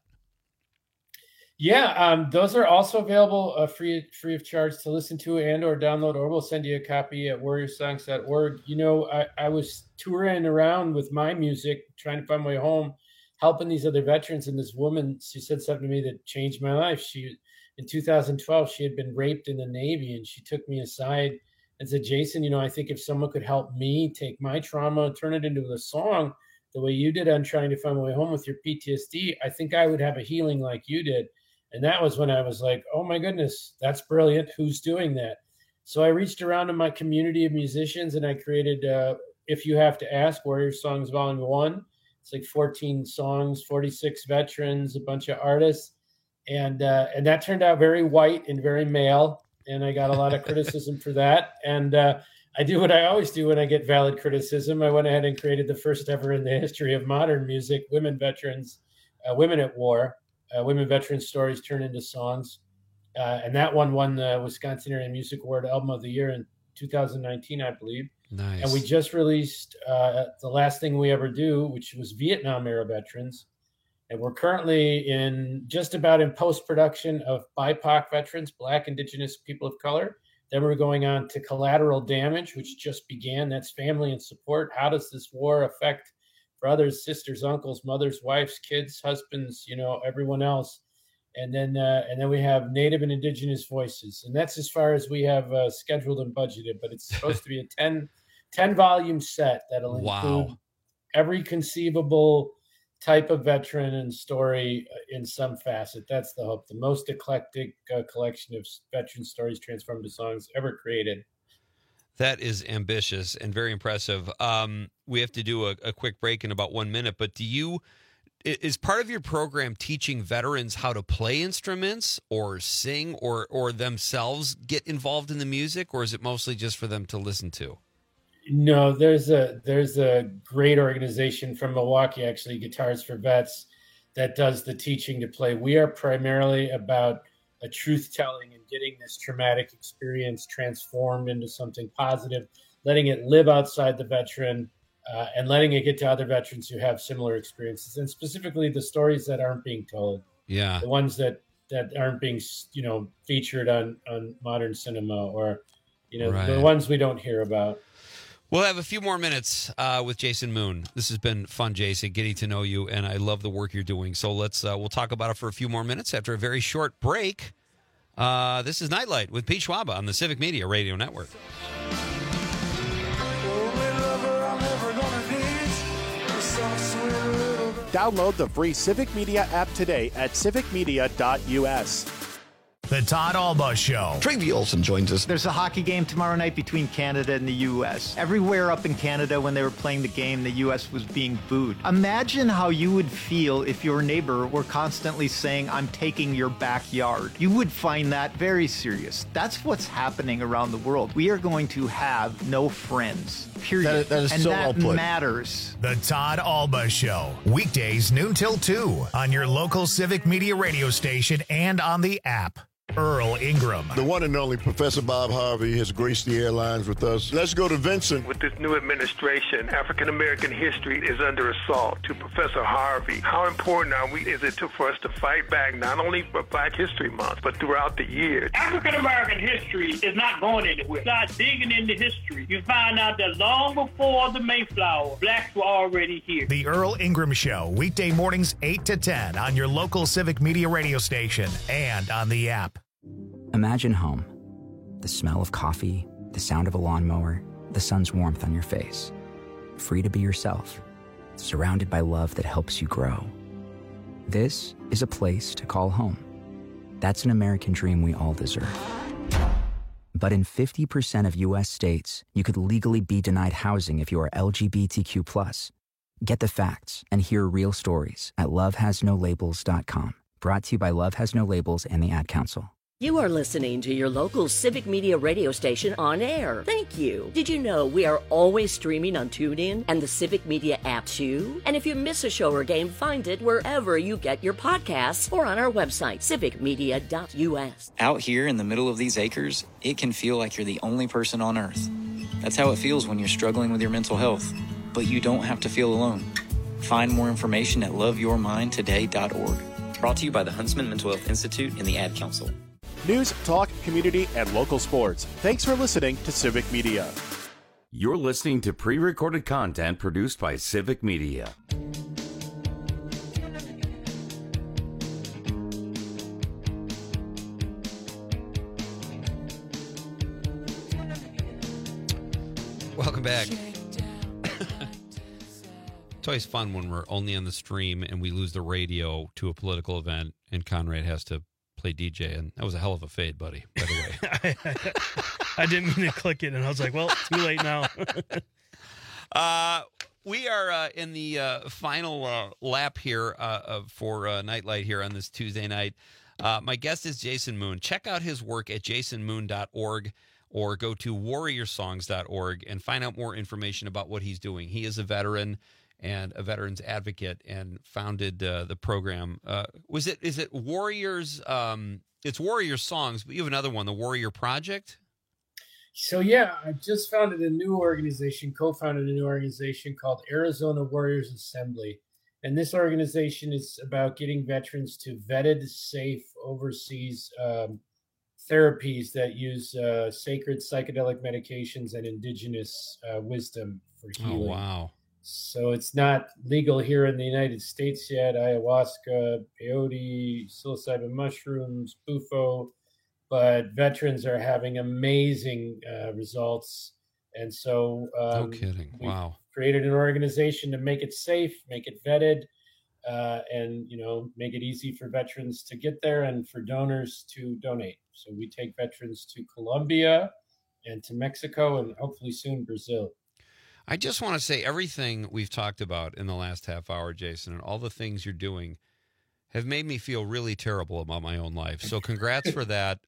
Yeah, those are also available free of charge to listen to and or download, or we'll send you a copy at warriorsongs.org. I was touring around with my music, trying to find my way home, helping these other veterans, and this woman, she said something to me that changed my life. In 2012, she had been raped in the Navy, and she took me aside and said, Jason, I think if someone could help me take my trauma and turn it into a song the way you did on Trying to Find My Way Home with your PTSD, I think I would have a healing like you did. And that was when I was like, oh my goodness, that's brilliant. Who's doing that? So I reached around to my community of musicians and I created If You Have to Ask, Warrior Songs Volume 1. It's like 14 songs, 46 veterans, a bunch of artists. And that turned out very white and very male. And I got a lot of criticism for that. And I do what I always do when I get valid criticism. I went ahead and created the first ever in the history of modern music, Women Veterans, Women at War, Women Veterans Stories Turned into Songs. And that one won the Wisconsin Area Music Award Album of the Year in 2019, I believe. Nice. And we just released The Last Thing We Ever Do, which was Vietnam era veterans. And we're currently in post-production of BIPOC veterans, Black, Indigenous, people of color. Then we're going on to Collateral Damage, which just began. That's family and support. How does this war affect brothers, sisters, uncles, mothers, wives, kids, husbands, everyone else? And then we have Native and Indigenous voices. And that's as far as we have scheduled and budgeted. But it's supposed to be a 10-volume set that'll include every conceivable type of veteran and story in some facet. That's the hope. The most eclectic collection of veteran stories transformed to songs ever created. That is ambitious and very impressive. We have to do a quick break in about 1 minute, but is part of your program teaching veterans how to play instruments or sing or themselves get involved in the music, or is it mostly just for them to listen to? No, there's a great organization from Milwaukee, actually, Guitars for Vets, that does the teaching to play. We are primarily about a truth-telling and getting this traumatic experience transformed into something positive, letting it live outside the veteran, and letting it get to other veterans who have similar experiences, and specifically the stories that aren't being told. Yeah, the ones that aren't being featured on modern cinema, or the ones we don't hear about. We'll have a few more minutes with Jason Moon. This has been fun, Jason, getting to know you, and I love the work you're doing. So we'll talk about it for a few more minutes after a very short break. This is Nightlight with Pete Schwaba on the Civic Media Radio Network. Download the free Civic Media app today at civicmedia.us. The Todd Alba Show. Travie Olson joins us. There's a hockey game tomorrow night between Canada and the U.S. Everywhere up in Canada when they were playing the game, the U.S. was being booed. Imagine how you would feel if your neighbor were constantly saying, I'm taking your backyard. You would find that very serious. That's what's happening around the world. We are going to have no friends, period. That is and so that well put. matters. The Todd Alba Show. Weekdays noon till 2 on your local Civic Media radio station and on the app. Earl Ingram. The one and only Professor Bob Harvey has graced the airlines with us. Let's go to Vincent. With this new administration, African-American history is under assault. To Professor Harvey, how important is it for us to fight back, not only for Black History Month, but throughout the year? African-American history is not going anywhere. Start digging into history. You find out that long before the Mayflower, blacks were already here. The Earl Ingram Show, weekday mornings 8 to 10 on your local Civic Media radio station and on the app. Imagine home. The smell of coffee, the sound of a lawnmower, the sun's warmth on your face. Free to be yourself, surrounded by love that helps you grow. This is a place to call home. That's an American dream we all deserve. But in 50% of U.S. states, you could legally be denied housing if you are LGBTQ+. Get the facts and hear real stories at lovehasnolabels.com. Brought to you by Love Has No Labels and the Ad Council. You are listening to your local Civic Media radio station on air. Thank you. Did you know we are always streaming on TuneIn and the Civic Media app too? And if you miss a show or game, find it wherever you get your podcasts or on our website, civicmedia.us. Out here in the middle of these acres, it can feel like you're the only person on Earth. That's how it feels when you're struggling with your mental health. But you don't have to feel alone. Find more information at loveyourmindtoday.org. Brought to you by the Huntsman Mental Health Institute and the Ad Council. News, talk, community, and local sports. Thanks for listening to Civic Media. You're listening to pre-recorded content produced by Civic Media. Welcome back. It's always fun when we're only on the stream and we lose the radio to a political event and Conrad has to play DJ, and that was a hell of a fade, buddy, by the way. I didn't mean to click it, and I was like, well, too late now. We are in the final lap here for Nightlight here on this Tuesday night. My guest is Jason Moon. Check out his work at jasonmoon.org or go to warriorsongs.org and find out more information about what he's doing. He is a veteran and a veterans advocate, and founded the program. Is it Warriors? It's Warrior Songs, but you have another one, the Warrior Project. So yeah, I just co-founded a new organization called Arizona Warriors Assembly, and this organization is about getting veterans to vetted, safe, overseas therapies that use sacred psychedelic medications and indigenous wisdom for healing. Oh wow! So it's not legal here in the United States yet. Ayahuasca, peyote, psilocybin mushrooms, bufo, but veterans are having amazing results. And so no kidding. Wow. Created an organization to make it safe, make it vetted, and, make it easy for veterans to get there and for donors to donate. So we take veterans to Colombia and to Mexico and hopefully soon Brazil. I just want to say everything we've talked about in the last half hour, Jason, and all the things you're doing have made me feel really terrible about my own life. So congrats for that.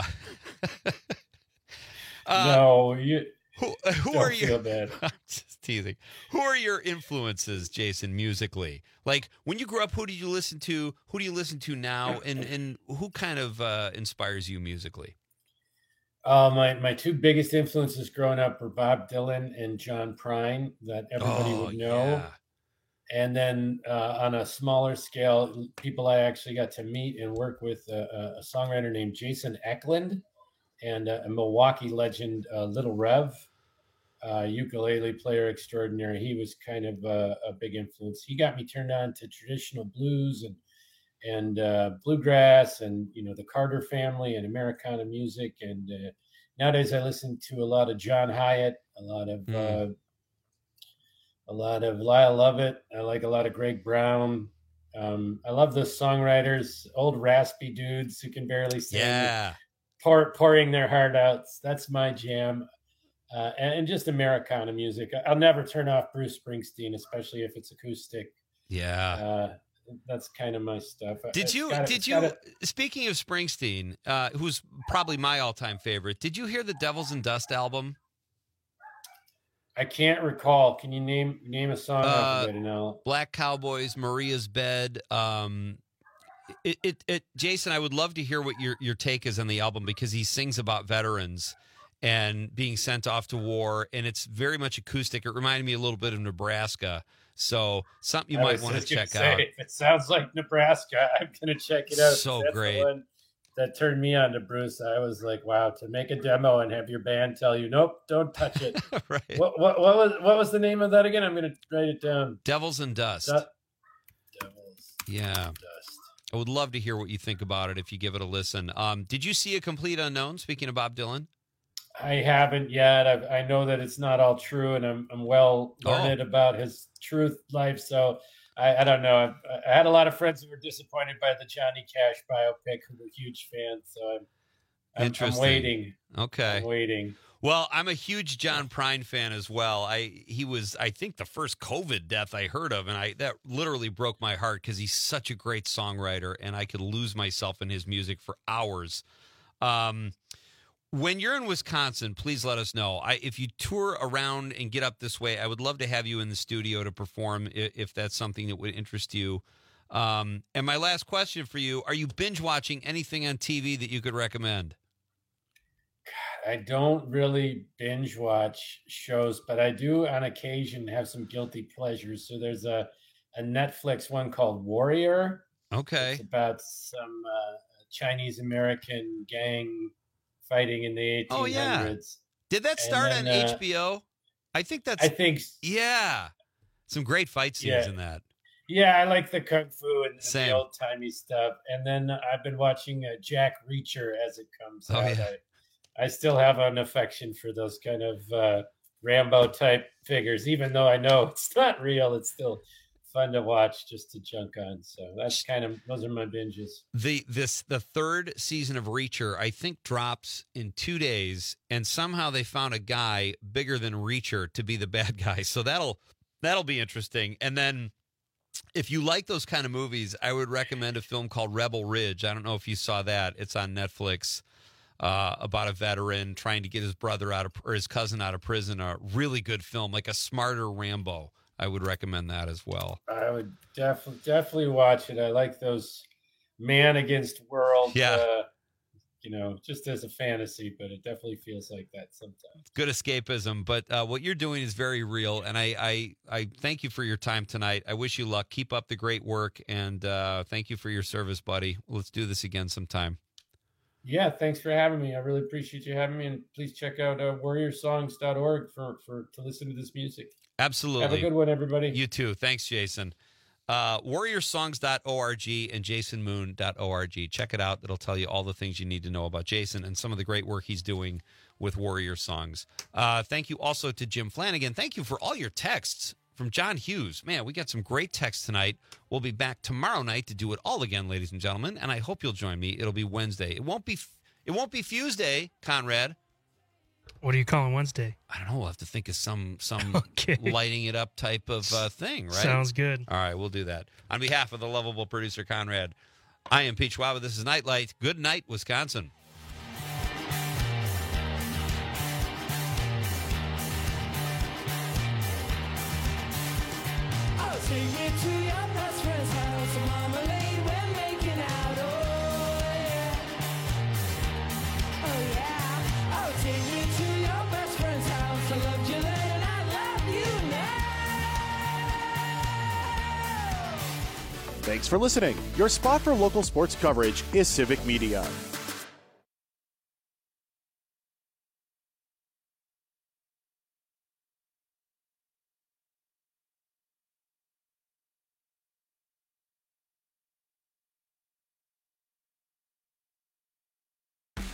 No, you who don't are you? Feel bad. I'm just teasing. Who are your influences, Jason, musically? Like when you grew up, who did you listen to? Who do you listen to now? And who kind of inspires you musically? My two biggest influences growing up were Bob Dylan and John Prine, that everybody would know. Yeah. And then on a smaller scale, people I actually got to meet and work with, a songwriter named Jason Eklund and a Milwaukee legend, Little Rev, ukulele player extraordinary. He was kind of a big influence. He got me turned on to traditional blues and bluegrass and, the Carter family and Americana music. And nowadays I listen to a lot of John Hyatt, a lot of a lot of Lyle Lovett. I like a lot of Greg Brown. I love the songwriters, old raspy dudes who can barely sing. Yeah. Pouring their heart out. That's my jam. And just Americana music. I'll never turn off Bruce Springsteen, especially if it's acoustic. Yeah. That's kind of my stuff. Did you, speaking of Springsteen, who's probably my all-time favorite, did you hear the Devils and Dust album? I can't recall. Can you name a song off of it? Now? Black Cowboys, Maria's Bed. Jason, I would love to hear what your take is on the album, because he sings about veterans and being sent off to war, and it's very much acoustic. It reminded me a little bit of Nebraska. So something you might want to check out. If it sounds like Nebraska, I'm going to check it out. So That's great. The one that turned me on to Bruce. I was like, wow, to make a demo and have your band tell you, nope, don't touch it. Right. What was the name of that again? I'm going to write it down. Devils and Dust. Devils. Yeah. Dust. I would love to hear what you think about it if you give it a listen. Did you see A Complete Unknown, speaking of Bob Dylan? I haven't yet. I know that it's not all true, and I'm well learned about his truth life. So I don't know. I had a lot of friends who were disappointed by the Johnny Cash biopic who were huge fans. So I'm waiting. Okay. I'm waiting. Well, I'm a huge John Prine fan as well. He was, I think, the first COVID death I heard of, and that literally broke my heart, because he's such a great songwriter, and I could lose myself in his music for hours. When you're in Wisconsin, please let us know. If you tour around and get up this way, I would love to have you in the studio to perform if that's something that would interest you. And my last question for you, are you binge watching anything on TV that you could recommend? I don't really binge watch shows, but I do on occasion have some guilty pleasures. So there's a Netflix one called Warrior. Okay. It's about some Chinese American gang fighting in the 1800s. Oh, yeah. Did that start on HBO? I think yeah. Some great fight scenes in that. Yeah, I like the kung fu and Same. the old-timey stuff. And then I've been watching Jack Reacher as it comes out. Yeah. I still have an affection for those kind of Rambo-type figures. Even though I know it's not real, it's still fun to watch just to junk on. So those are my binges. The third season of Reacher, I think, drops in 2 days, and somehow they found a guy bigger than Reacher to be the bad guy. So that'll be interesting. And then if you like those kind of movies, I would recommend a film called Rebel Ridge. I don't know if you saw that. It's on Netflix, about a veteran trying to get his brother or his cousin out of prison. A really good film, like a smarter Rambo. I would recommend that as well. I would definitely watch it. I like those man against world, just as a fantasy, but it definitely feels like that sometimes. Good escapism, but what you're doing is very real, and I thank you for your time tonight. I wish you luck. Keep up the great work, and thank you for your service, buddy. Let's do this again sometime. Yeah, thanks for having me. I really appreciate you having me, and please check out warriorsongs.org to listen to this music. Absolutely. Have a good one, everybody. You too. Thanks, Jason. warriorsongs.org and jasonmoon.org. Check it out. It'll tell you all the things you need to know about Jason and some of the great work he's doing with Warrior Songs. Thank you also to Jim Flanagan. Thank you for all your texts from John Hughes. Man, we got some great texts tonight. We'll be back tomorrow night to do it all again, ladies and gentlemen, and I hope you'll join me. It'll be Wednesday. It won't be Fuse Day, Conrad. What are you calling Wednesday? I don't know. We'll have to think of some lighting it up type of thing, right? Sounds good. All right, we'll do that. On behalf of the lovable producer, Conrad, I am Pete Schwab. This is Nightlight. Good night, Wisconsin. I'll take you to your best friend's house. Marmalade, we're making out. Oh, yeah. Oh, yeah. I'll take you to your best friend's house. I loved you then and I love you now. Thanks for listening. Your spot for local sports coverage is Civic Media.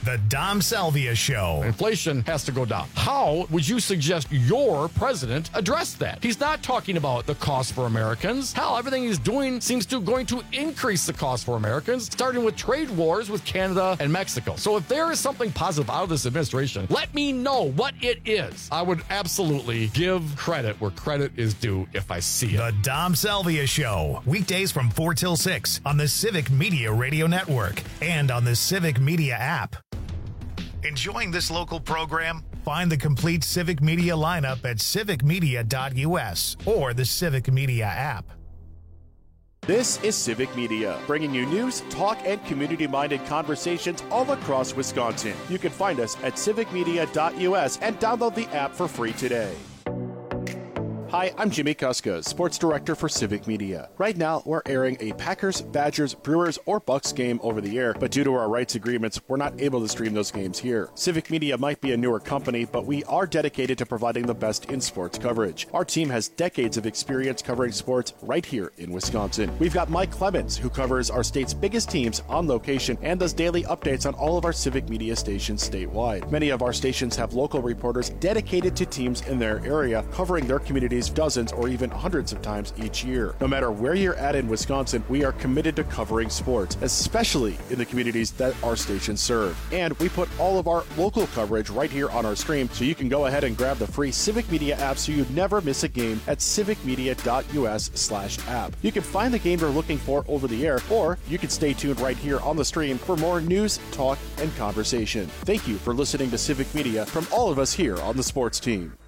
The Dom Salvia Show. Inflation has to go down. How would you suggest your president address that? He's not talking about the cost for Americans. Hell, everything he's doing seems to going to increase the cost for Americans, starting with trade wars with Canada and Mexico. So if there is something positive out of this administration, let me know what it is. I would absolutely give credit where credit is due if I see it. The Dom Salvia Show. Weekdays from 4 till 6 on the Civic Media Radio Network and on the Civic Media app. Enjoying this local program? Find the complete Civic Media lineup at civicmedia.us or the Civic Media app. This is Civic Media, bringing you news, talk, and community-minded conversations all across Wisconsin. You can find us at civicmedia.us and download the app for free today. Hi, I'm Jimmy Kuska, Sports Director for Civic Media. Right now, we're airing a Packers, Badgers, Brewers, or Bucks game over the air, but due to our rights agreements, we're not able to stream those games here. Civic Media might be a newer company, but we are dedicated to providing the best in sports coverage. Our team has decades of experience covering sports right here in Wisconsin. We've got Mike Clemens, who covers our state's biggest teams on location and does daily updates on all of our Civic Media stations statewide. Many of our stations have local reporters dedicated to teams in their area, covering their communities dozens or even hundreds of times each year. No matter where you're at in Wisconsin, we are committed to covering sports, especially in the communities that our stations serve. And we put all of our local coverage right here on our stream, so you can go ahead and grab the free Civic Media app so you never miss a game at civicmedia.us/app. You can find the game you're looking for over the air, or you can stay tuned right here on the stream for more news, talk, and conversation. Thank you for listening to Civic Media from all of us here on the sports team.